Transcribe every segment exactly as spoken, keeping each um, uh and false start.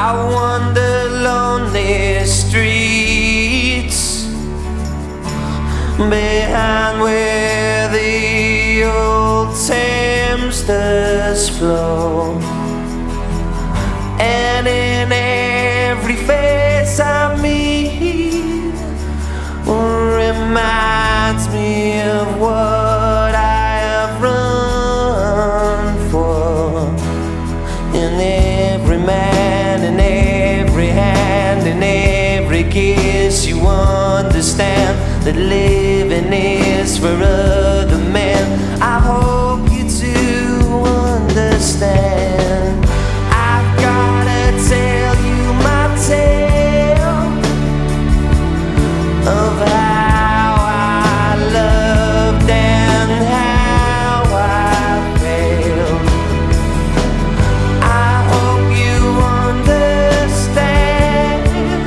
I wander lonely streets behind where the old Thames does flow, and in every face I meet reminds me of what I have run for. In every man, in every hand, in every kiss, you understand that living is for other men. I hope you do understand. I've gotta tell you my tale of how I loved and how I failed. I hope you understand.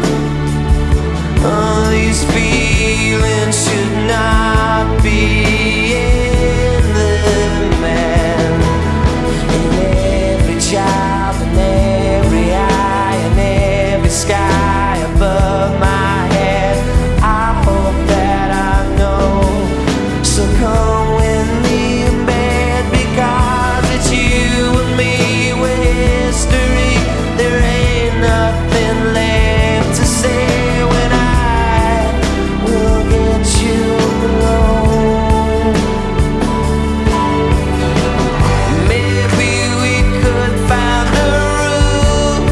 Oh, these feelings should not be in the man. In every child, in every eye, in every sky above my head, I hope that I know. So come with me in bed, because it's you and me with history. There ain't nothing left to say when I will get you alone. Maybe we could find a room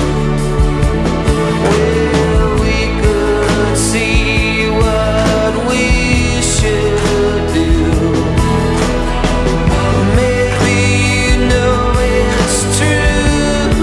where we could see what we should do. Maybe you know it's true.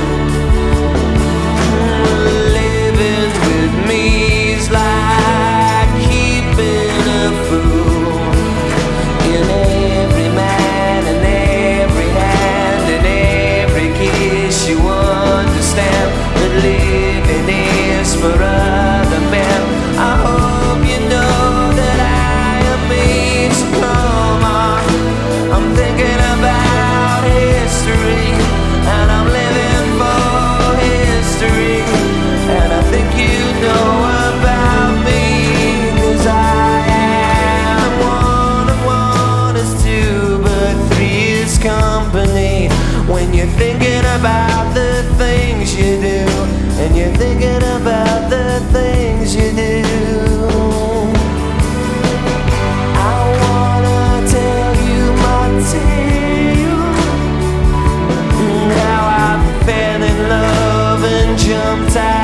Living with me's like keeping a fool. In every man, in every hand, in every kiss, you understand that living is for other men. I hope you know that I am me. So come on, I'm thinking about history, and I'm living for history. And I think you know about me, 'cause I am one and one is two, but three is company. When you're thinking about the things you do, and you're thinking about the things you do, I wanna tell you my tale, how I fell in love and jumped out